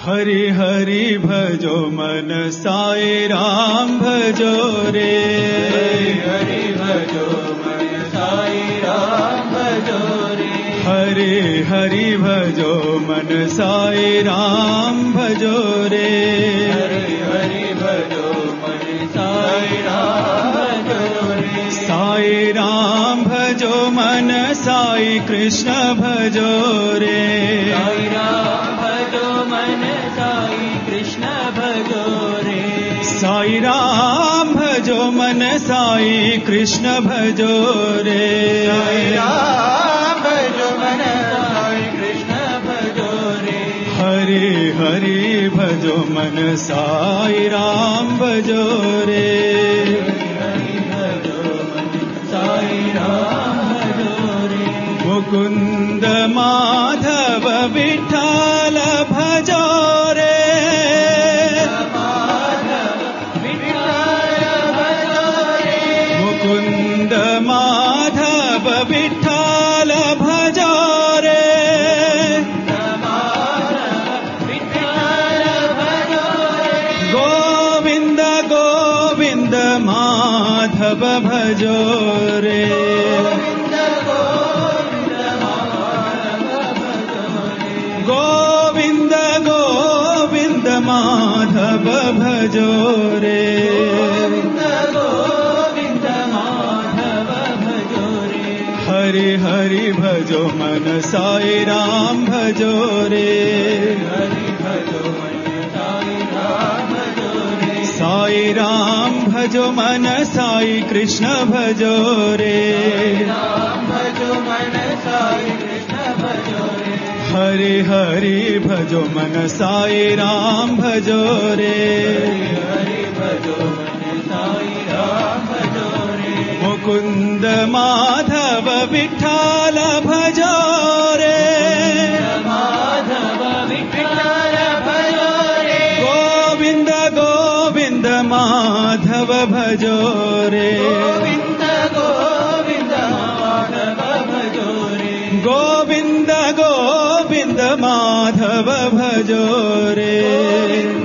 हरि हरि भजो मन साई राम भजो रे, हरि भजो मन साई राम भजो रे, हरि हरि भजो मन साई राम भजो रे, हरि हरि भजो मन साई राम भजो रे, साई राम भजो मन साई कृष्ण भजो रे, साई राम भजो मन साई कृष्ण भजो रे, साई राम भजो मन साई कृष्ण भजो रे, साई राम भजो मन साई कृष्ण भजो रे, हरि हरि भजो मन साई राम भजो रे, हरि भजो मन साई राम भजो रे, मुकुंद माधव विठ्ठल भजो रे, मुकुंद माधव विठ्ठल भजो रे, गोविंद गोविंद माधव भजो रे, गोविंद गोविंद माधव भजो रे, हरि हरि भजो मन साई राम भजो रे, हरि भजो मन साई राम भजो रे, साई राम भजो मन साई कृष्ण भजो रे, राम भजो मन साई कृष्ण भजो रे, हरि हरि भजो मन साई राम भजो रे, हरि भजो मन साई राम भजो रे, मुकुंद माधव विठ्ठल भजो रे, माधव विठ्ठल भजो रे, गोविंद गोविंद माधव भजो रे, गोविंद गोविंद माधव भजो रे, गोविंद गोविंद माधव भजो रे,